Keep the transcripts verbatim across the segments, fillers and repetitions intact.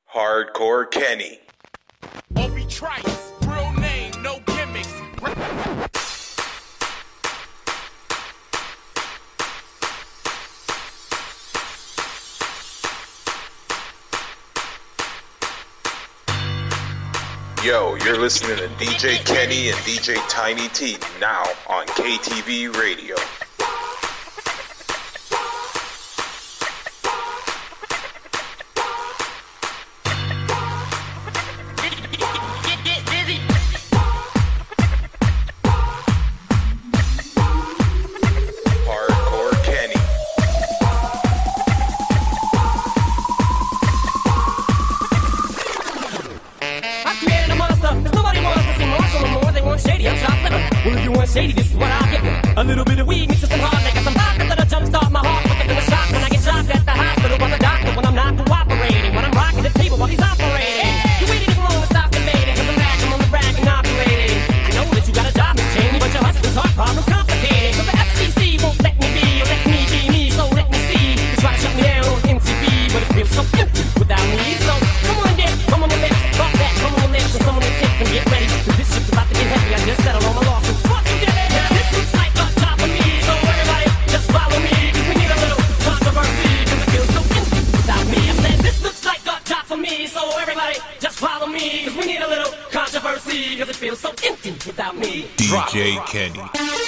Hardcore Kenny. Obi Trice, real name, no gimmicks. Yo, you're listening to D J Kenny and D J Tiny T now on K T V Radio. Shady, this is what I'll give you. A little bit of weed mixed with some hard liquor, some vodka that'll jumpstart my heart quicker than a shot when I get shocked at the hospital by the doctor when I'm not cooperating, when I'm rocking the table while he's operating. You waited this long to stop debating, cause I'm back, I'm on the rack and operating. I know that you got a job, Miss Cheney, but your husband's heart problem's complicated. So the F C C won't let me be, or let me be me, so let me see. They try to shut me down on M T V, but it feels so empty without me. So come on, Dick, come on the lips, fuck that, come on the lips, and some on the tips, and get ready, cause this shit's about to get heavy. I just settled on my lawsuit. Fuck you, Dick. Cause it feels so empty without me. D J Kenny.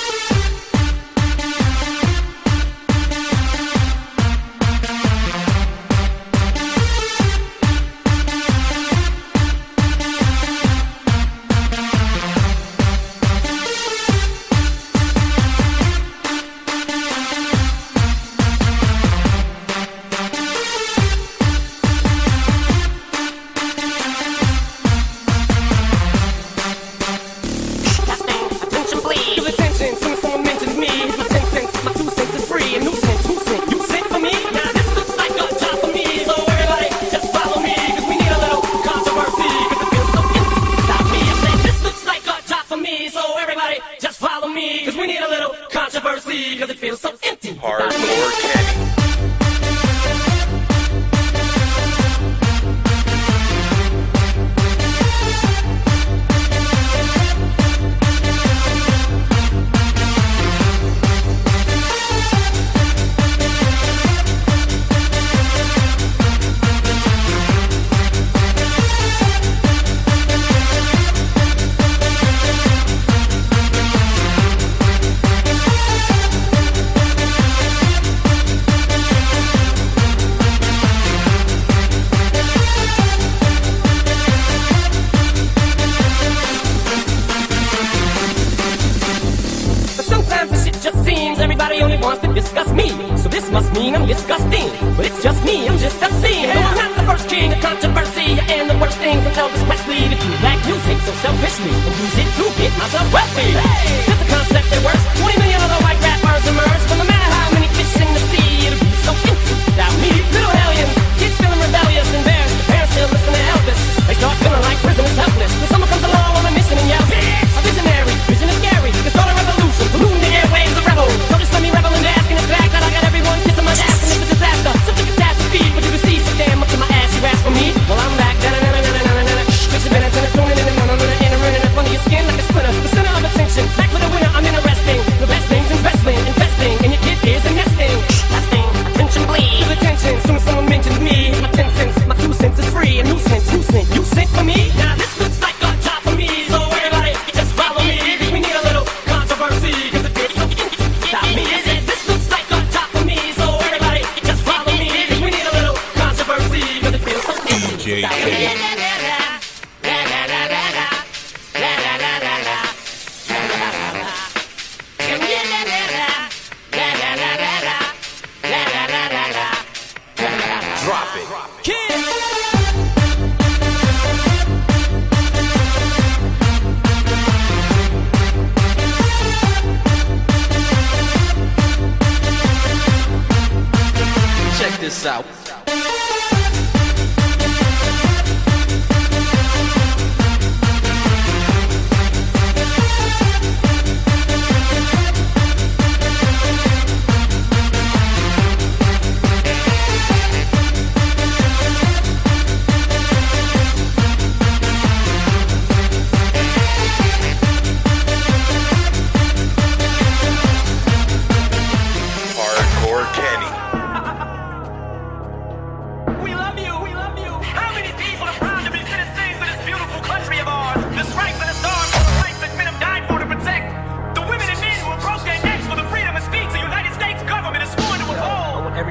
Out.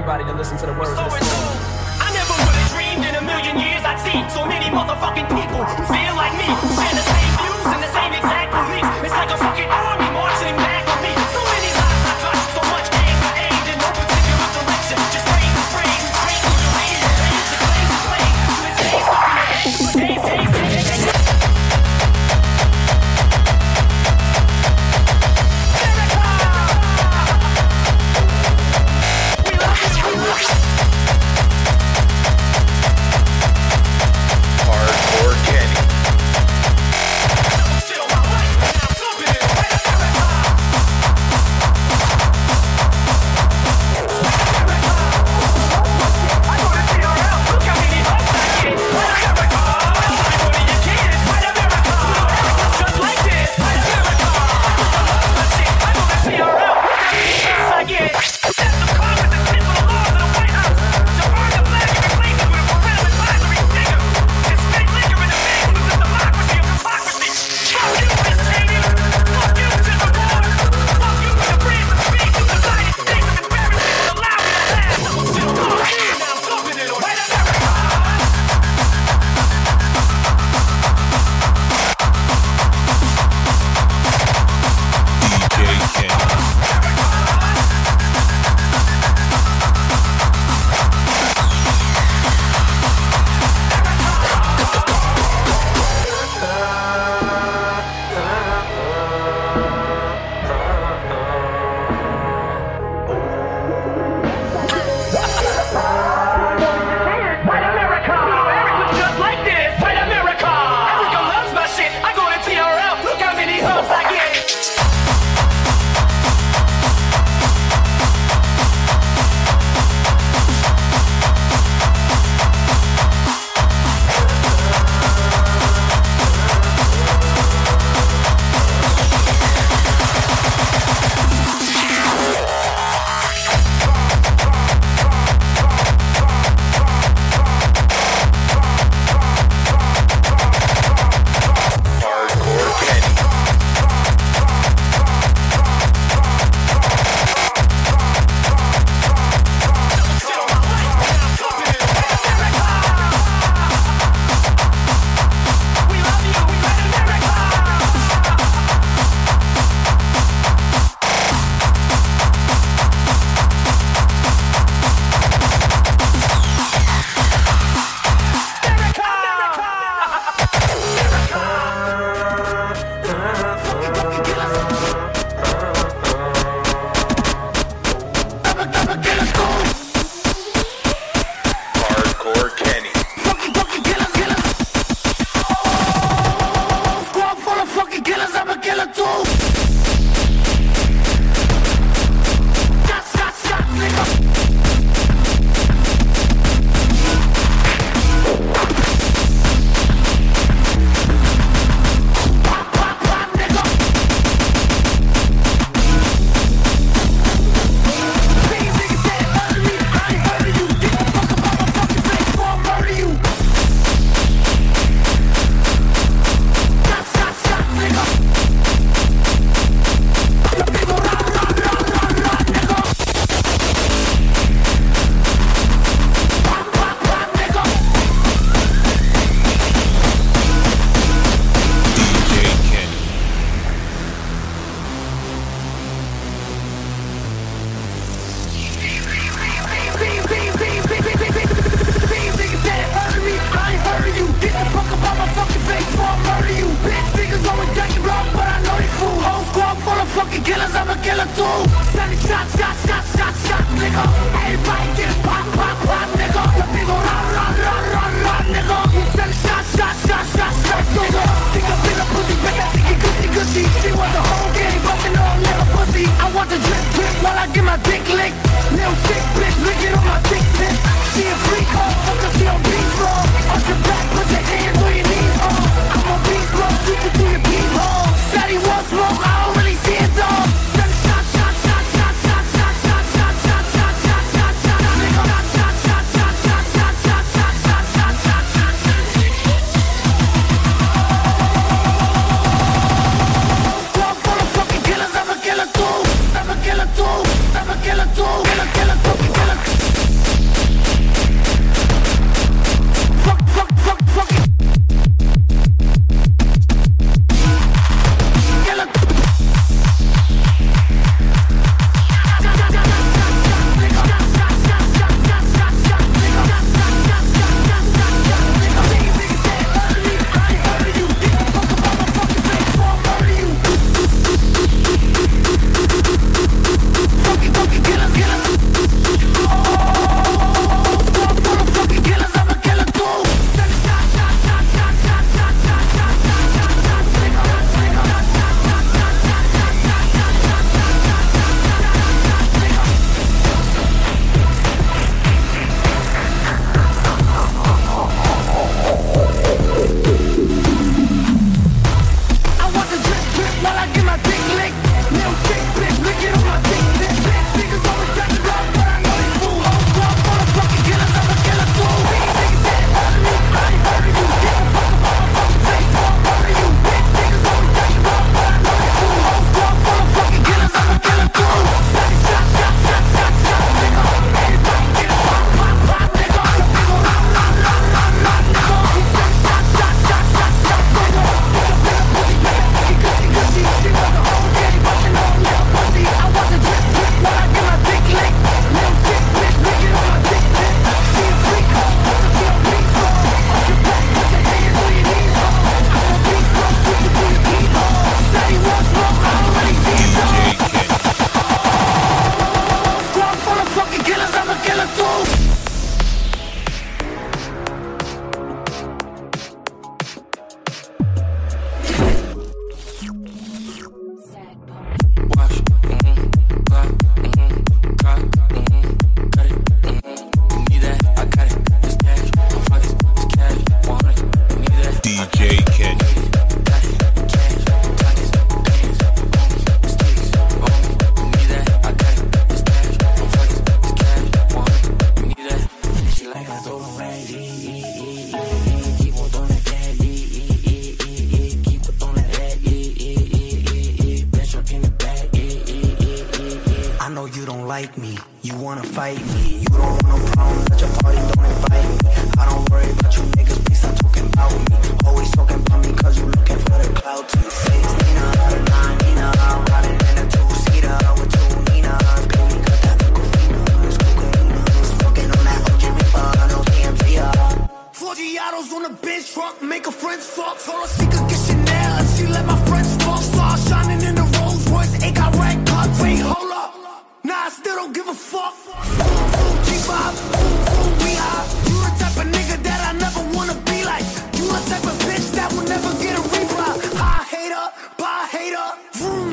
everybody to listen to the words of the song. I never would have dreamed in a million years I'd see so many motherfucking people who feel like me, who share the same views and the same exact beliefs. It's like a fucking army marching back on me. So many lives I touched, so much anger aimed in no particular direction. Just praise and praise and praise through the rain. Praise the claims and claims. To this day, stuck in the days, days, days, days, days. Hardcore Kenny. Never me. You wanna fight me. You don't want no problem, at your party, don't invite me. I don't worry about you niggas, please stop talking about me. Always talking about me cause you looking for the clout to say Nina, nine, Nina, I'm riding in a two-seater with two Ninas. Baby, got that Aquafina, it's cocaine. Smoking on that O G Reefer, no P M C. Four Giottos on a bench truck, make her friends fuck. Told her she could get Chanel and she let my friends fuck. Stars shining in the Rolls Royce, it got red cuts. Wait, hold up. Nah, I still don't give a fuck. G five, we high. You the type of nigga that I never wanna be like. You the type of bitch that will never get a reply. I hate her, bye hater. Vroom.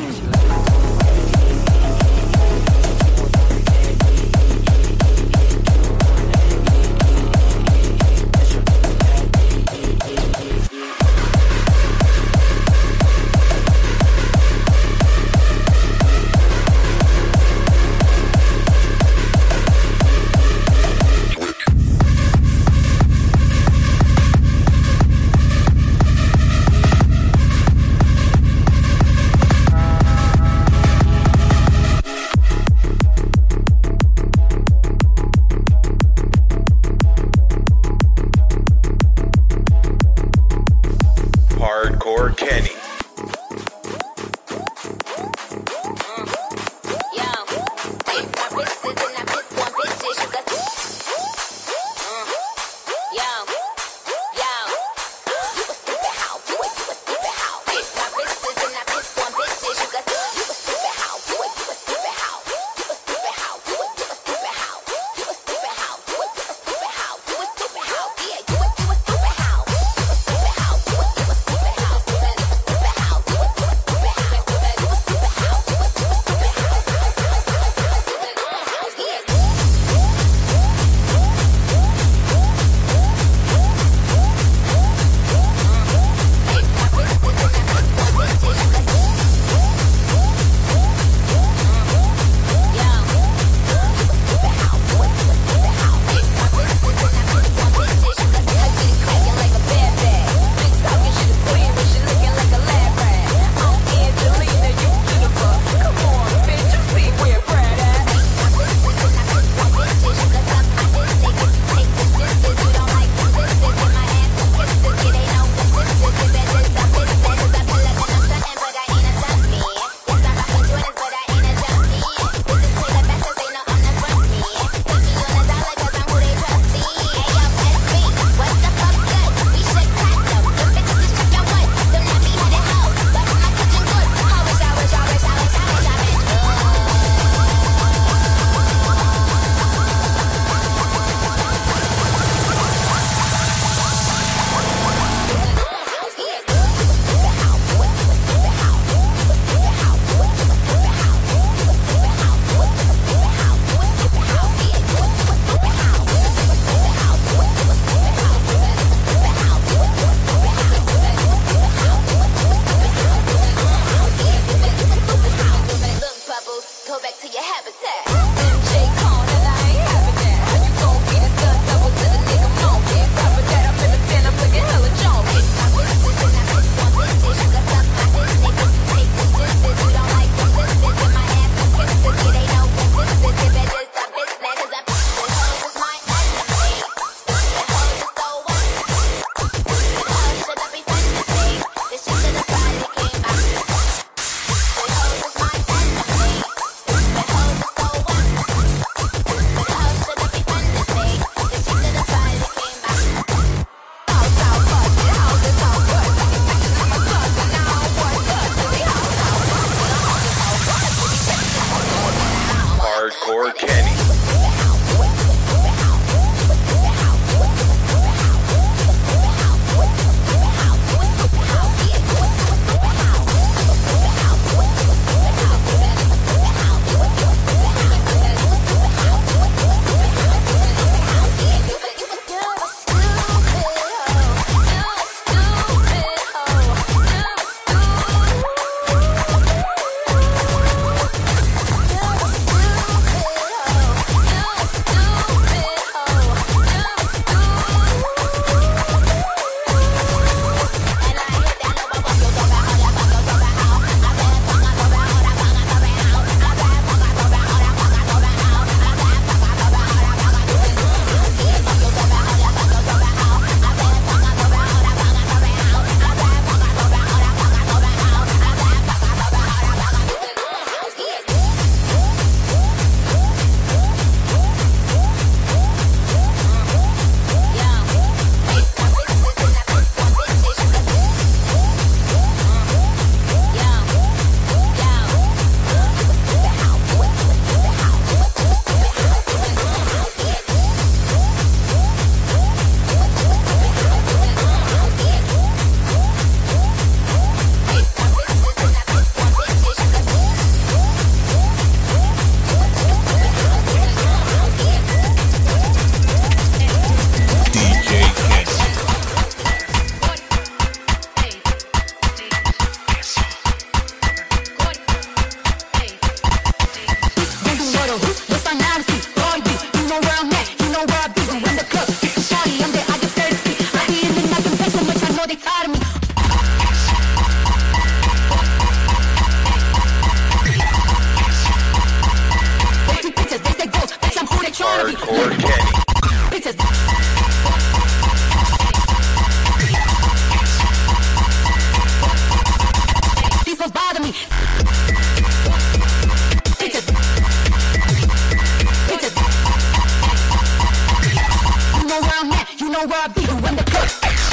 know where I be, you in the club.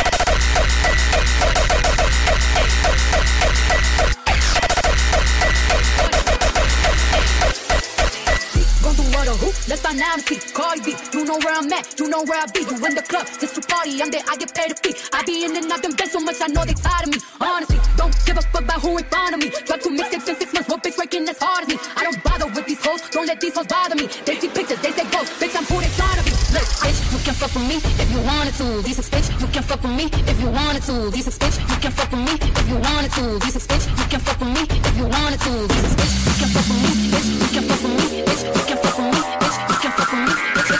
Let's find out and see. Cardi B, you know where I'm at, you know where I be. You in the club, just to party, I'm there, I get paid a fee. I be in and out them bands so much, I know they tired of me. Honestly, don't give a fuck about who in front of me. Got two mixtapes in six months, what bitch breaking as hard as me? I don't bother with these hoes, don't let these hoes bother me. They see pictures, they say ghost, bitch, I'm who they trying to be. Look, bitch, you can fuck with me if you wanted to. These six bitch, you can fuck with me if you wanted to. These six bitch, you can fuck with me if you wanted to. These six bitch, you can fuck with me if you wanted to. These six bitch, you can fuck with me, bitch, you can fuck with me, bitch, you can fuck with me, bitch, you can fuck with me.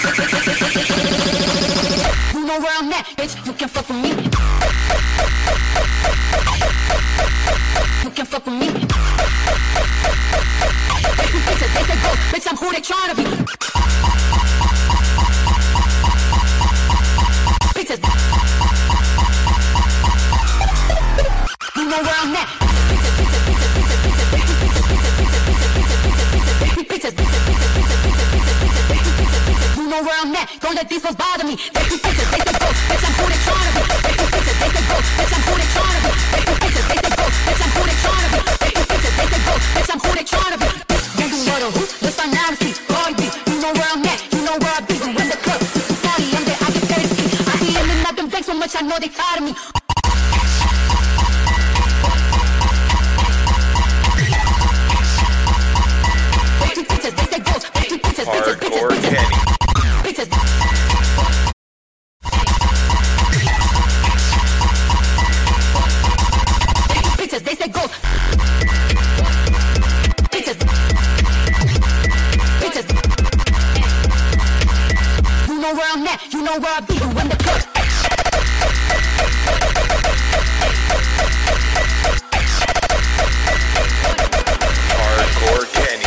You know where I'm at, bitch, you can fuck with me. You can fuck with me. They see pictures, they say ghost, bitch, I'm who they tryna be. Pictures. You know where I'm at. Pictures, pictures, pictures, pictures, pictures, pictures, pictures, pictures, pictures, pictures, pictures. You know where I'm at. Don't let these hoes bother me. They see pictures, they say ghost, bitch, I'm who they tryna be. They see pictures, they say ghost, bitch, I'm who they tryna be. They see pictures, they say ghost, bitch, I'm who they tryna be. They see pictures, they say ghost, bitch, I'm who they tryna be. You know the who, let's find out and see. Cardi B, you know where I'm at, you know where I be. You in the club, just to party, I'm there, I get paid to see. I be in and out them bands so much, I know they tired of me. Hardcore Kenny. Pictures. Pictures, they say ghost. Pictures. Pictures. You know where I'm at, you know where I be, you in the club. Hardcore Kenny.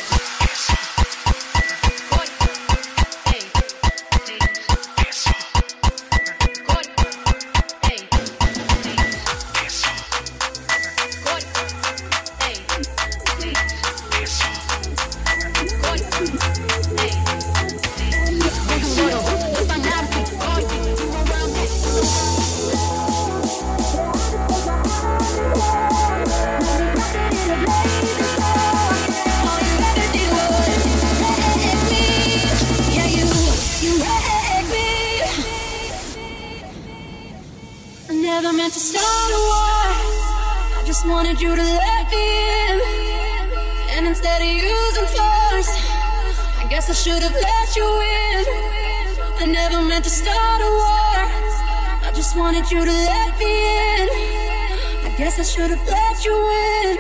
To start a war, I just wanted you to let me in. And instead of using force, I guess I should have let you in. I never meant to start a war, I just wanted you to let me in. I guess I should have let you in.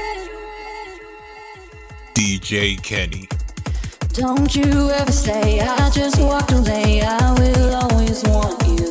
D J Kenny. Don't you ever say I just walked away, I will always want you.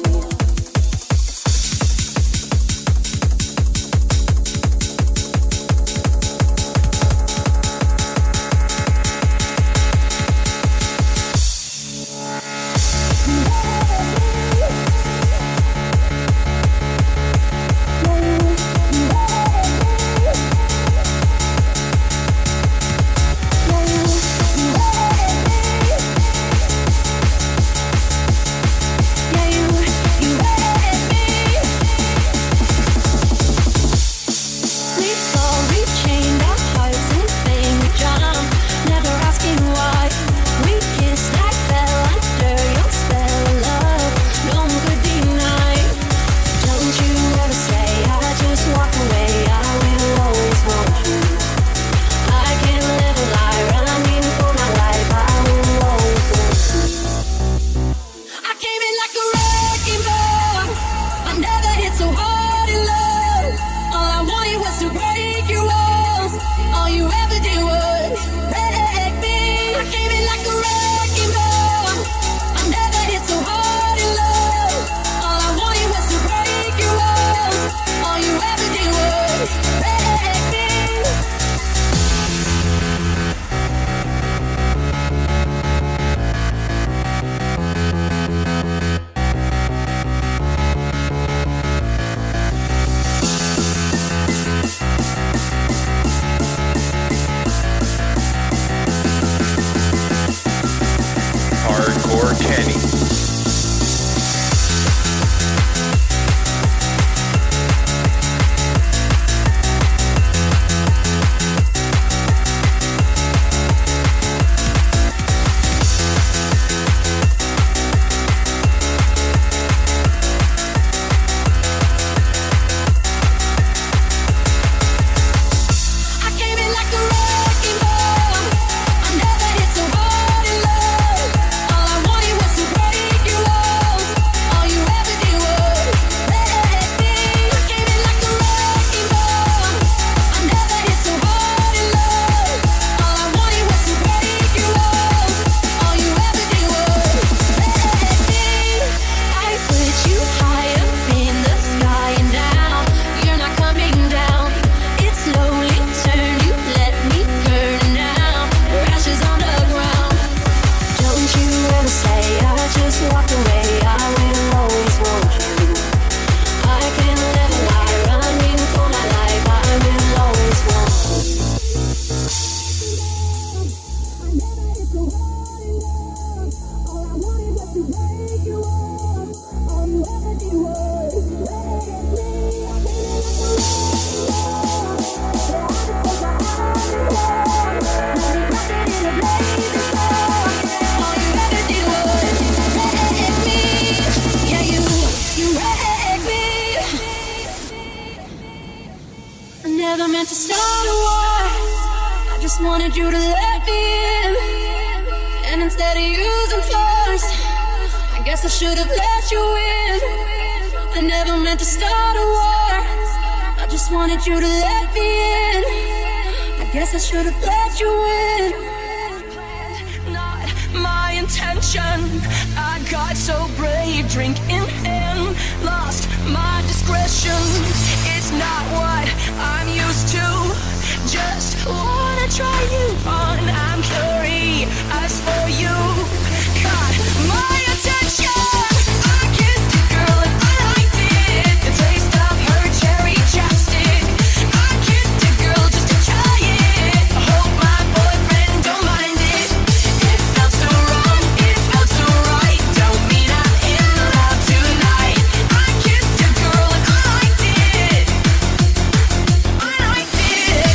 meant to start a war. I just wanted you to let me in, and instead of using force, I guess I should have let you in. I never meant to start a war. I just wanted you to let me in. I guess I should have let you in. Not my intention. I got so brave, drink in hand, lost my discretion. It's not what I'm used to. Just wanna try you on. I'm curious for you. Caught my attention. I kissed a girl and I liked it. The taste of her cherry chapstick. I kissed a girl just to try it. I hope my boyfriend don't mind it. It felt so wrong, it felt so right. Don't mean I'm in love tonight. I kissed a girl and I liked it. I liked it.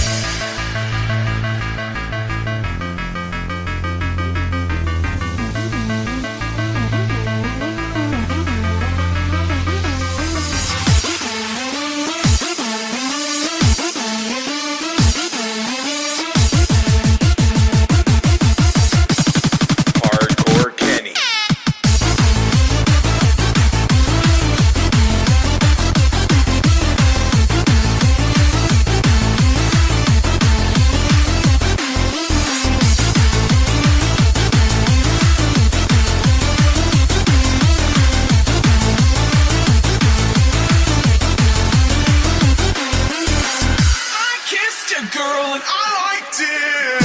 Hardcore Kenny. I kissed a girl and I liked it.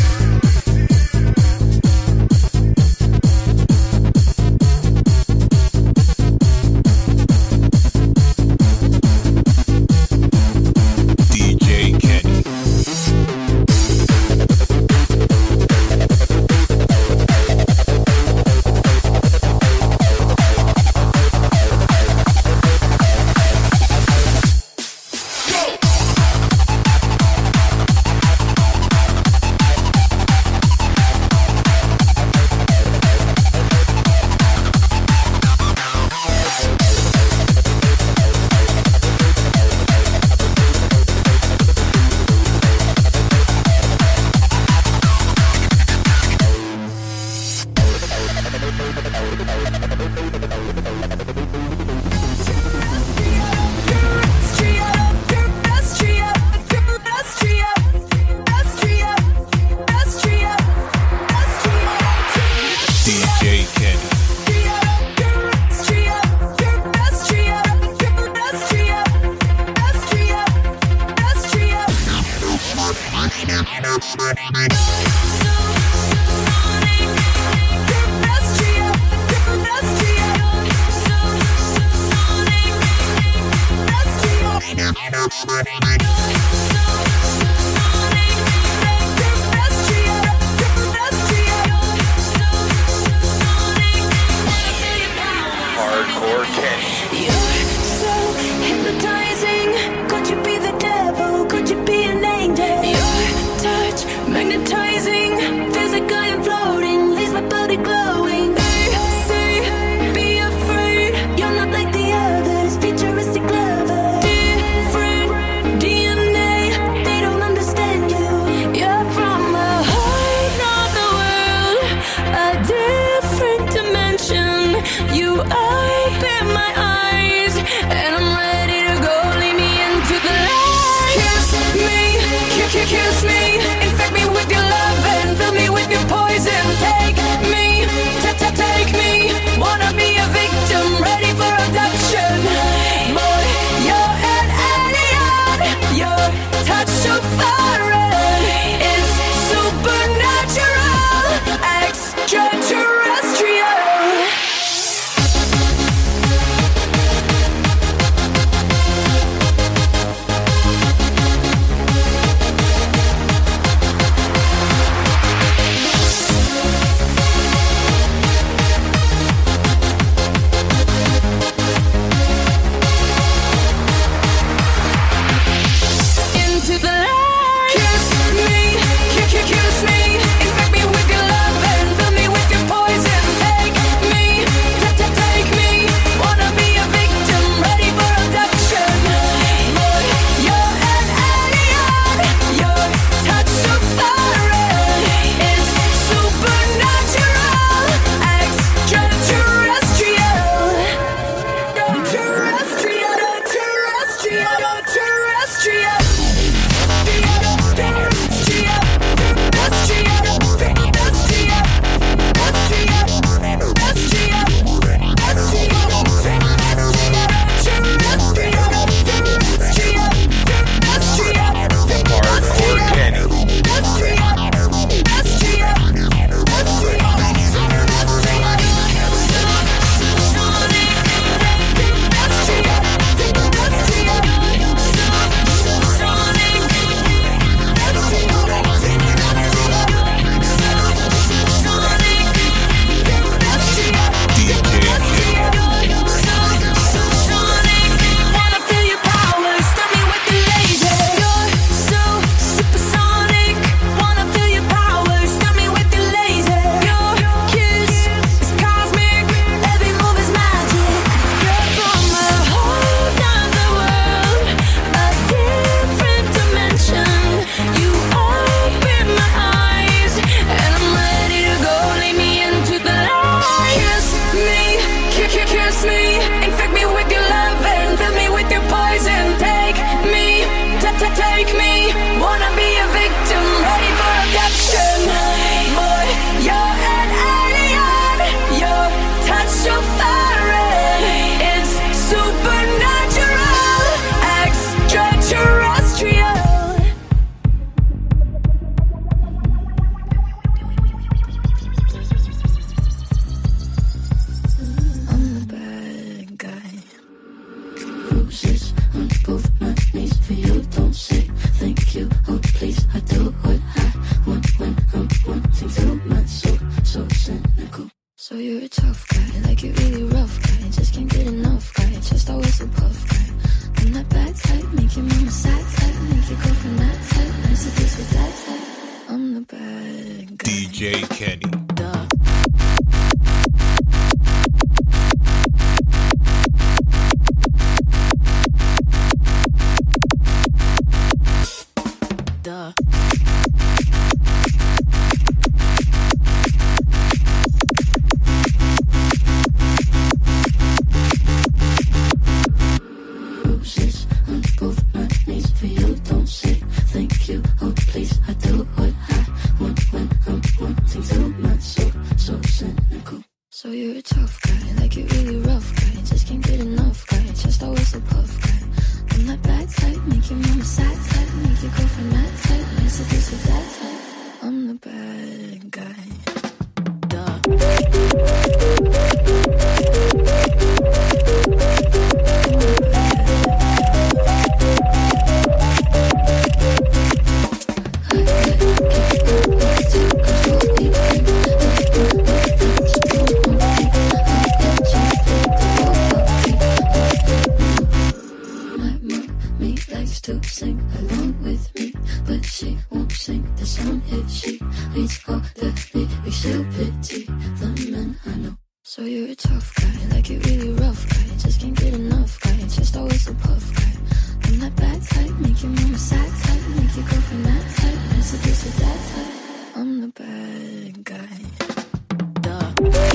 D J Kenny. D J Kenny. Hardcore Kenny. You're so hypnotizing. Could you be the devil? Could you be an angel? Your touch magnetizing. Physically I'm floating, leaves my body glowing. They say, be afraid. You're not like the others, futuristic lover. Different D N A, they don't understand you. You're from a height of the world, a different dimension. You open my eyes, and I'm ready to go. Lead me into the light. Kiss me, kiss, kiss me, infect me with your love and fill me to sing along with me, but she won't sing the song if she reads all the lyrics. She'll pity the men I know. So you're a tough guy, like a really rough guy. Just can't get enough guy, just always a puff guy. I'm that bad type, make your mama sad type, make you go from that type, recipes to that type. I'm the bad guy. Duh.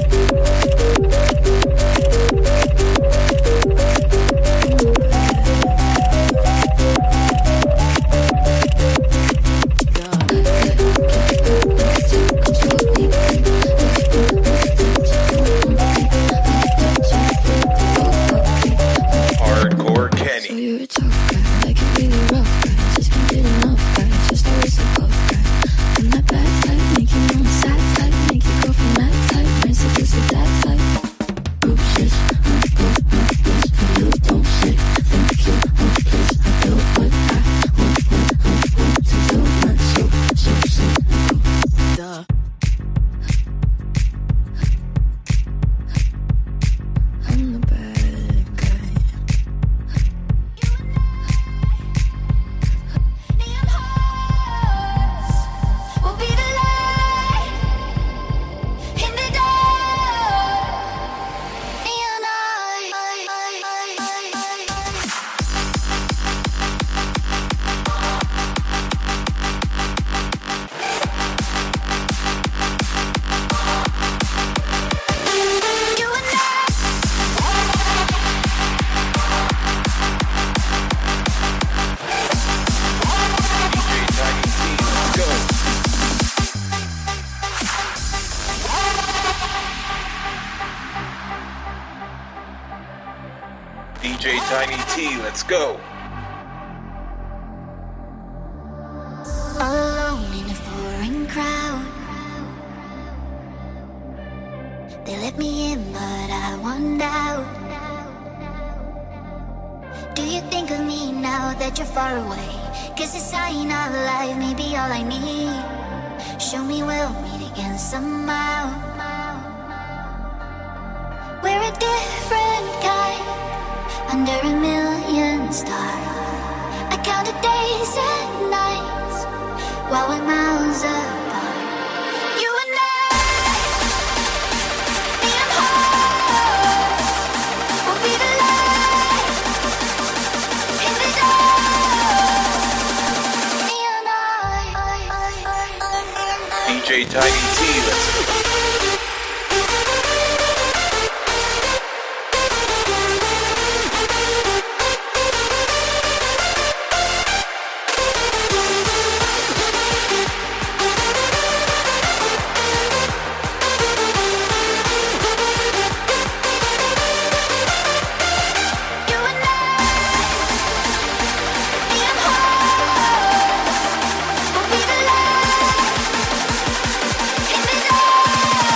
Hardcore Kenny. So you're a tough guy, like a really rough guy. Just can't get enough guy, just always a puff guy. I'm that bad type, make you mama sad type, make you go from that type, recipes to that type. Bruises, I'm good, I'm this, and you don't say thank you, I'm pleased. I do what I want, what I want to do, not so, so simple. Duh. I'm the bad guy. Neon hearts will be the light in the dark. Neon eyes. You and I. D J Tiny T, let's go. All alone in a foreign crowd. They let me in, but I want out. Do you think of me now that you're far away? Cause a sign of life may be all I need. Show me we'll meet again somehow. We're a different kind, under a million stars. I count the days and nights while we're miles apart. You and I, neon hearts will be the light in the dark. Neon eyes. D J Tiny T, let's go. You and I, neon hearts will be the light in the dark.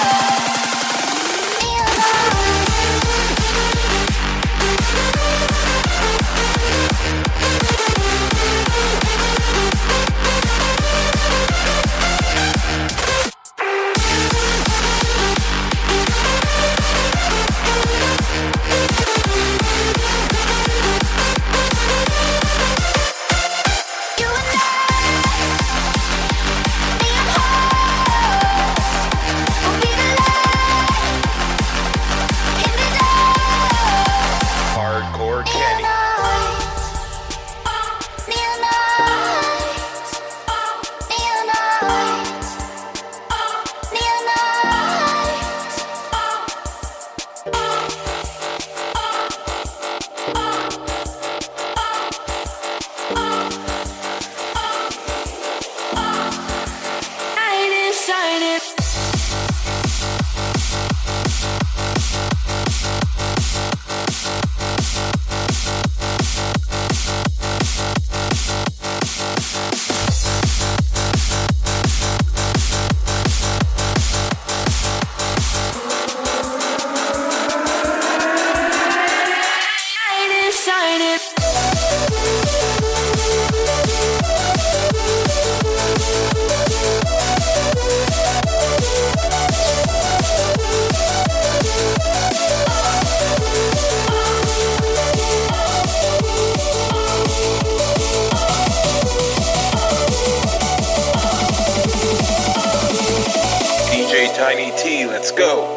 Let's go.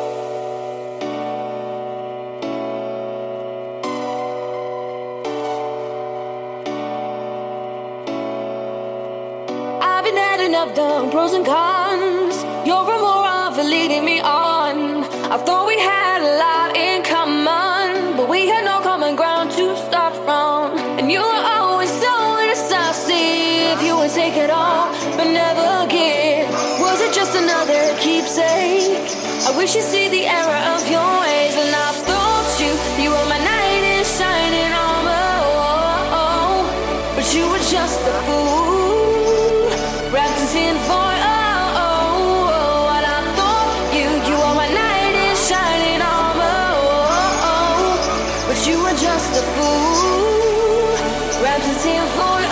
I've been adding up the pros and cons. You're more of a leading me on. I thought we had a lot in common, but we had no common ground to start from. And you were always so indecisive. You would take it all, but never give. Was it just another keepsake? I wish you see the error of your ways. And I thought you, you were my knight in shining armor. But you were just a fool, wrapped in tin foil. And I thought you, you were my knight in shining armor. But you were just a fool, wrapped in tin foil.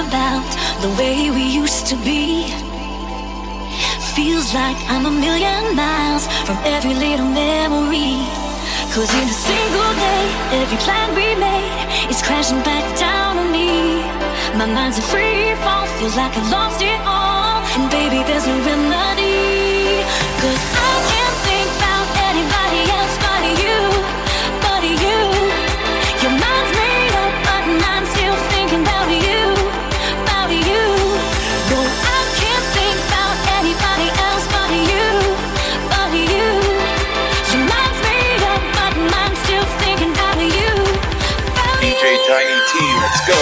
about the way we used to be. Feels like I'm a million miles from every little memory. Cause in a single day, every plan we made is crashing back down on me. My mind's a free fall, feels like I've lost it all. And baby, there's no remedy. Cause I can't think about anybody else but you, but you. Your mind's made up, but I'm still thinking about you, about you. No, I can't think about anybody else but you, but you. Your mind's made up, but I'm still thinking about you, about D J you. Tiny T, let's go.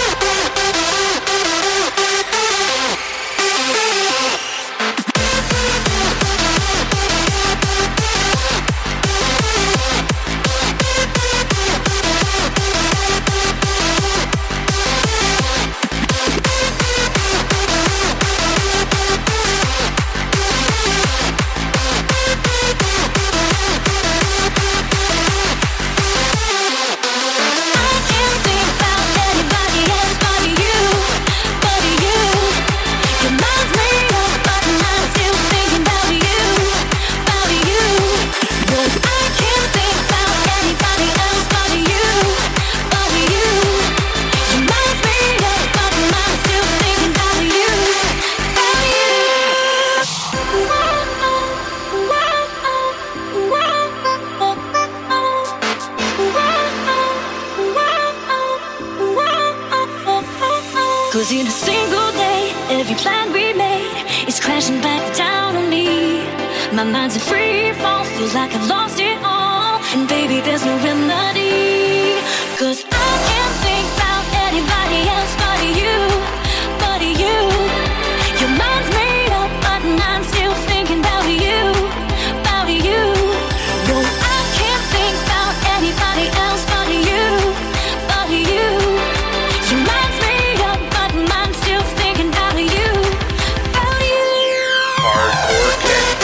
Cause in a single day, every plan we made is crashing back down on me. My mind's a free fall, feels like I've lost it all. And baby, there's no remedy. Cause I can't think about anybody else but you, but you. Your mind's made up, but I'm still thinking about you, about you. No, I can't think about anybody else but you, but you. Your mind's made up, but I'm still thinking about you, about you. Hardcore Kenny.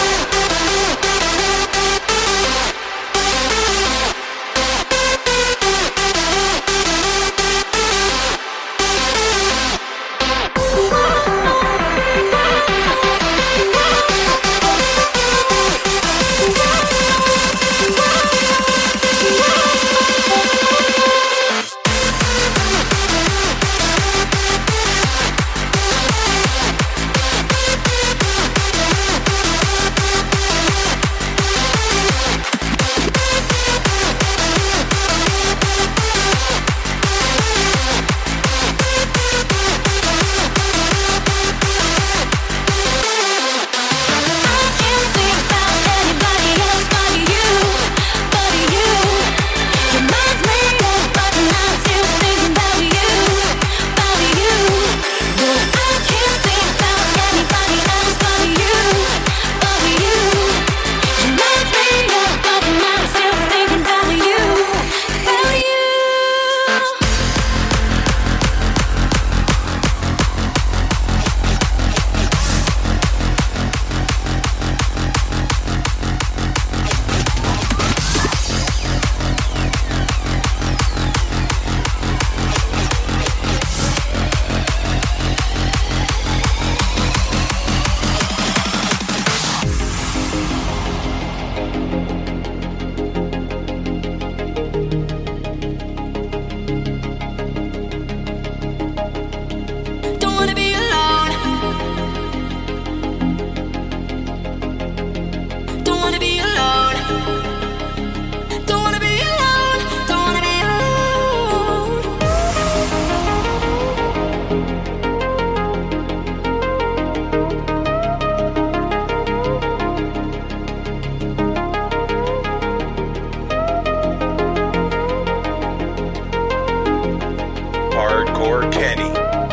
Hardcore Kenny.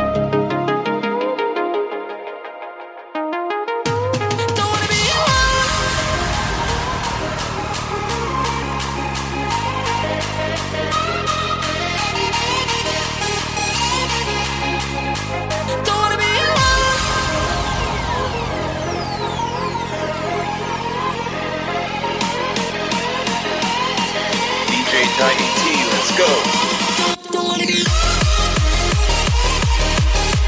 D J Tiny T, let's go. Don't wanna be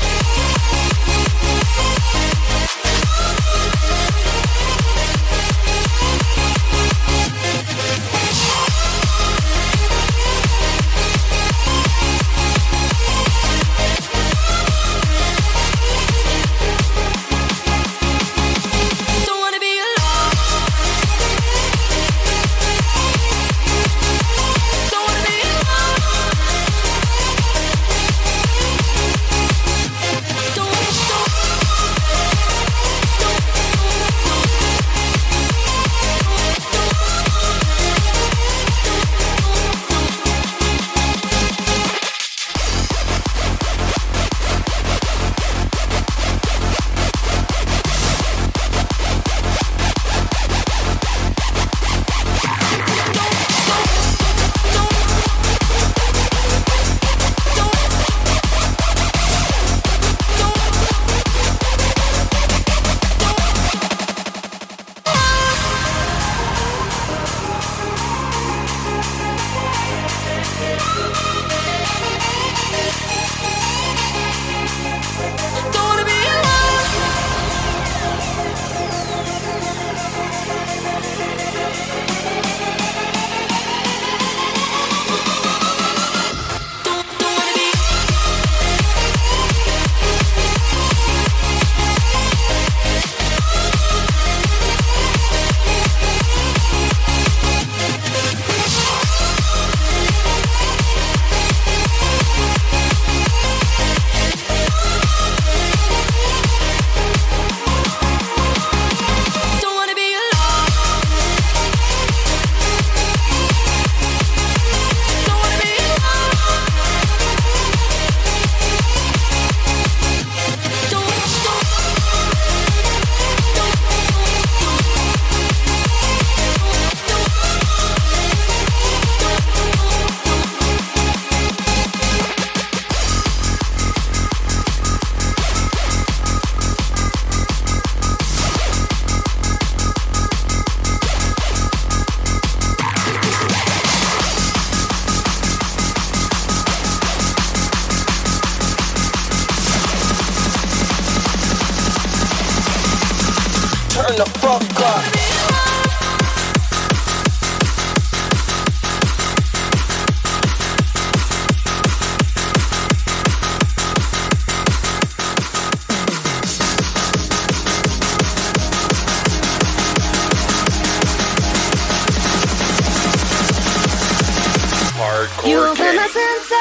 You open my senses.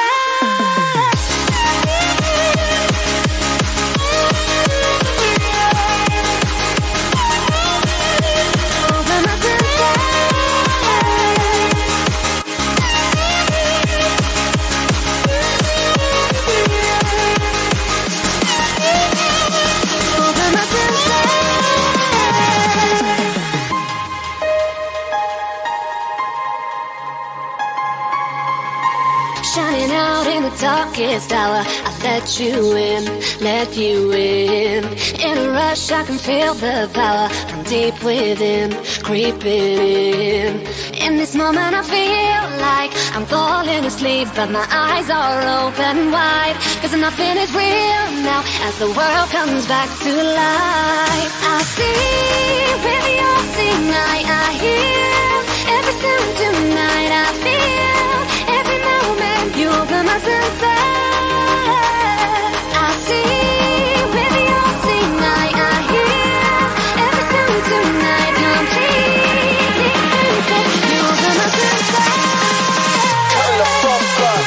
Shining out in the darkest hour, I let you in, let you in. In a rush, I can feel the power from deep within, creeping in. In this moment, I feel like I'm falling asleep, but my eyes are open wide, cause nothing is real now as the world comes back to life. I see with your seeing eye, I hear every sound tonight, I feel every moment you open my senses. I see with your seeing eye, I hear every sound tonight, completely perfect. You open my senses. Turn the fuck up.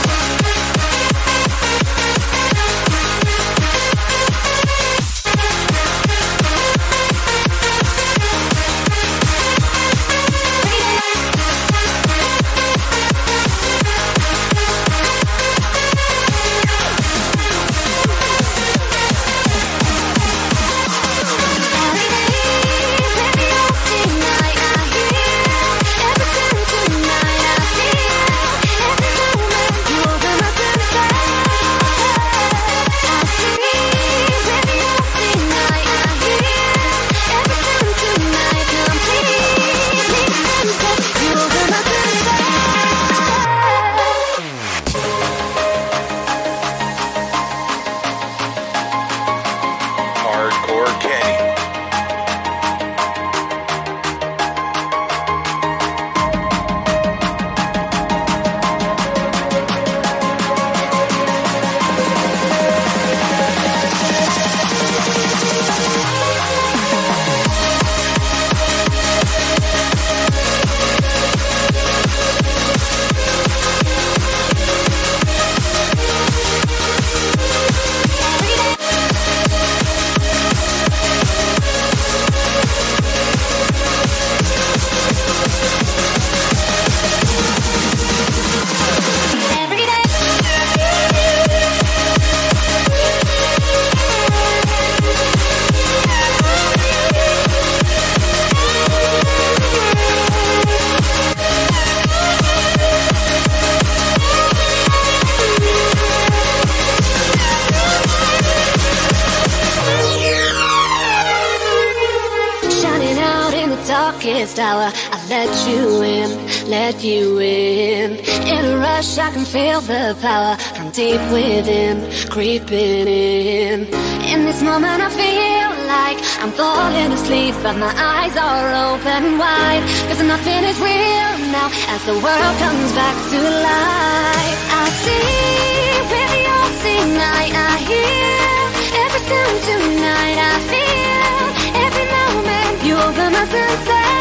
Hour, I let you in, let you in. In a rush, I can feel the power from deep within, creeping in. In this moment, I feel like I'm falling asleep, but my eyes are open wide, cause nothing is real now as the world comes back to life. I see with your seeing eye, I hear every sound tonight, I feel every moment you open my senses.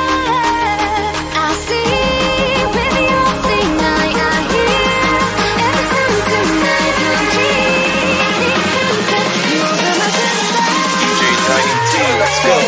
I see with your seeing eye, I hear every sound tonight, completely perfect. You open my senses. D J Tiny T, let's go.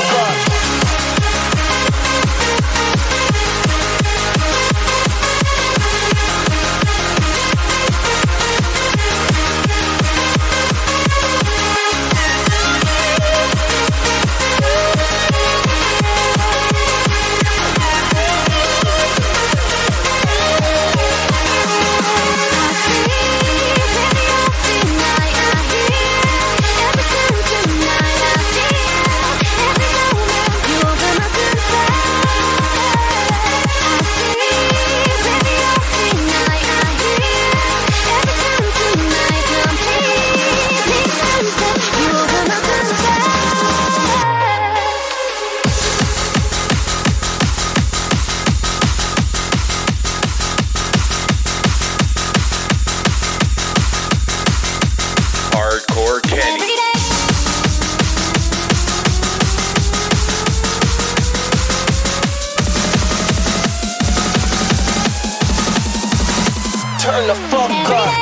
Turn the fuck up.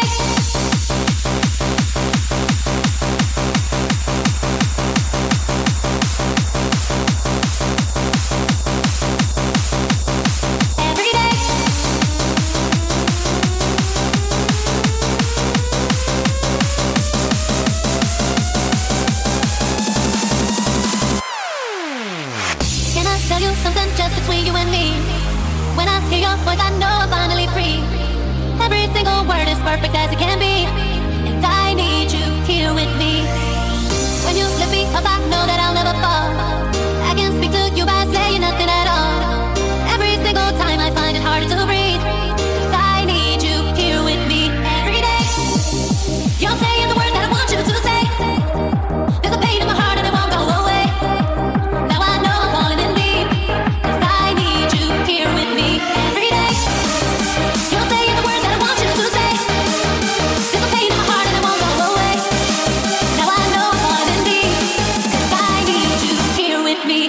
Between you and me, when I hear your voice, I know I'm finally free. Every single word is perfect as it can be, and I need you here with me. When you lift me up, I know that I'll never fall. I can speak to you by saying nothing at all. Every single time I find it harder to breathe, 'cause I need you here with me every day. You're saying the words that I want you to say. There's a pain in my heart and it won't go away. Now I know I'm falling in deep, here with me every day. You're saying the words that I want you to say. There's a pain in my heart and it won't go away. Now I know I'm falling in deep, 'cause I need you here with me.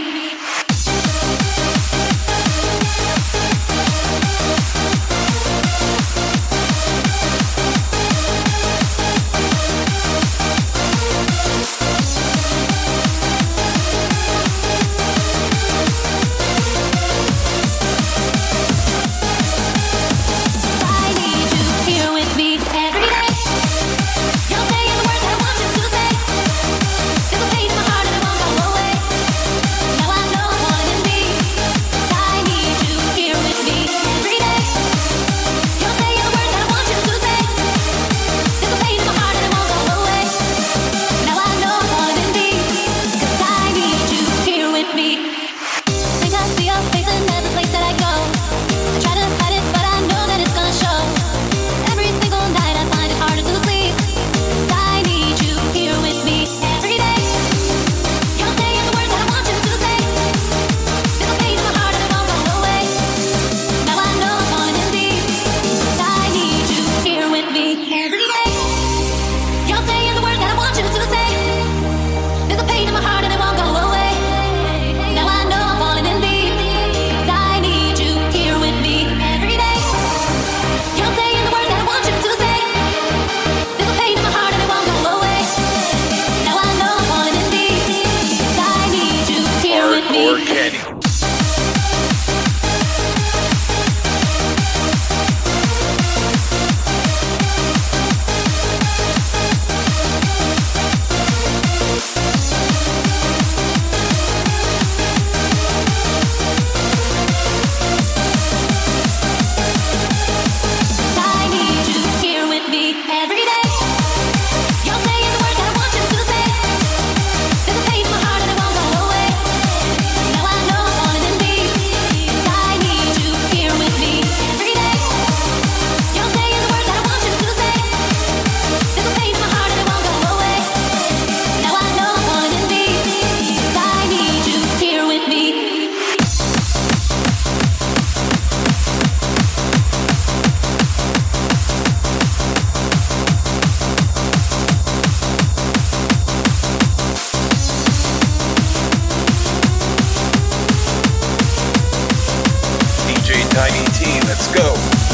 Tiny T, let's go.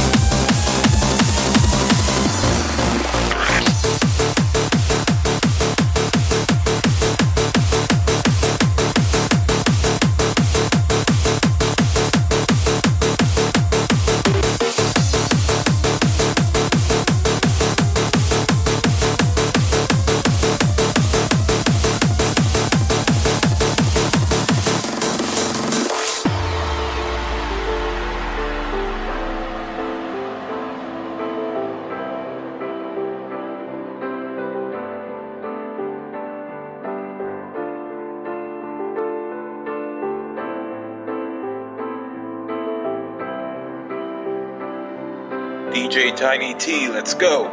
D J Tiny T, let's go.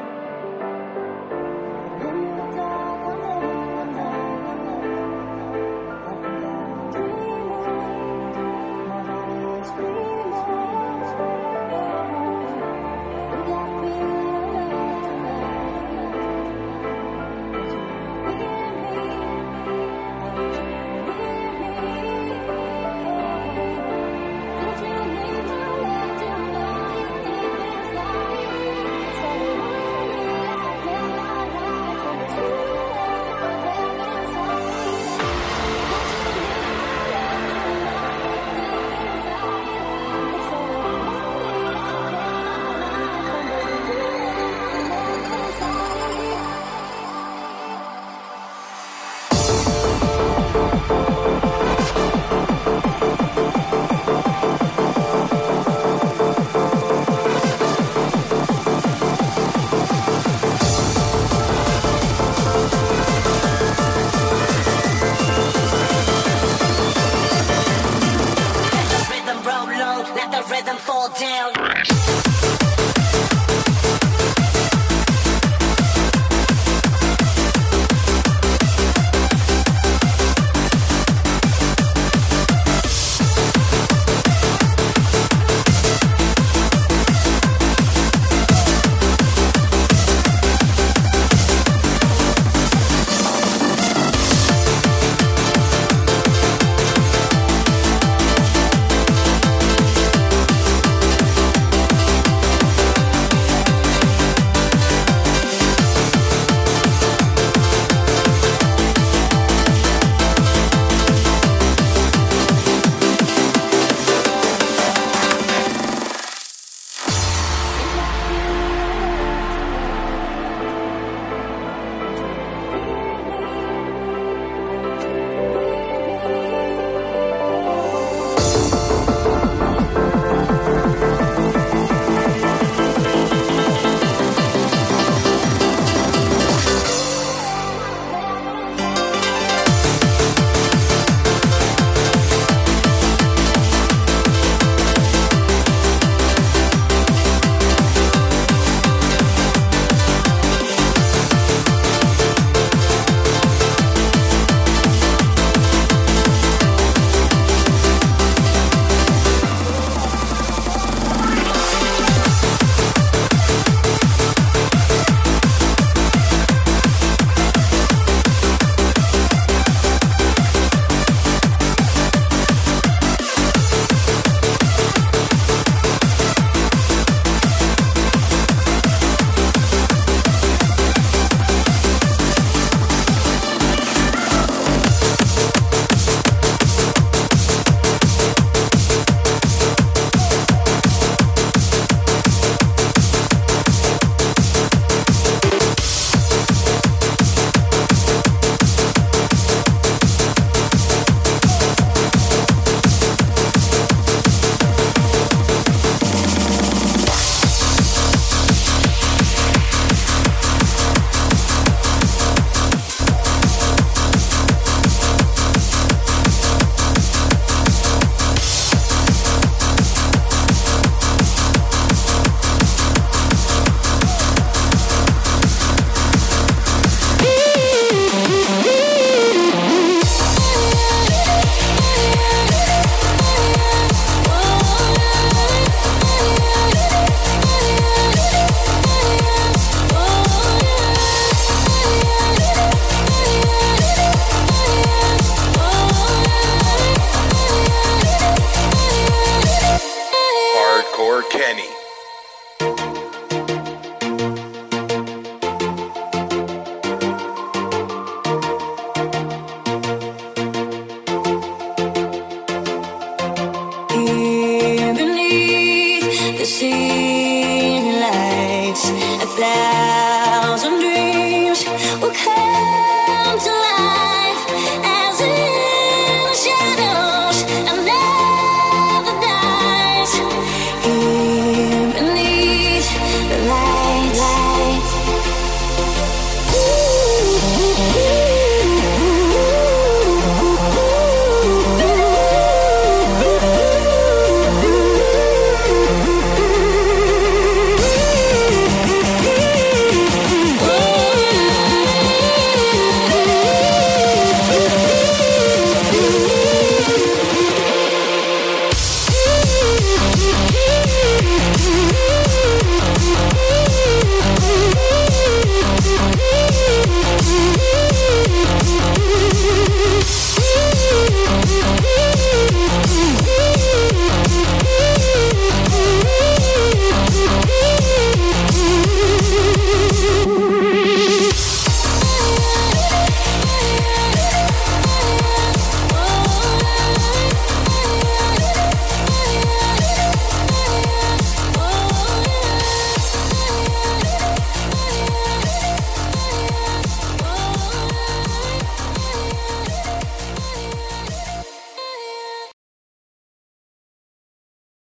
green lights, a thousand dreams.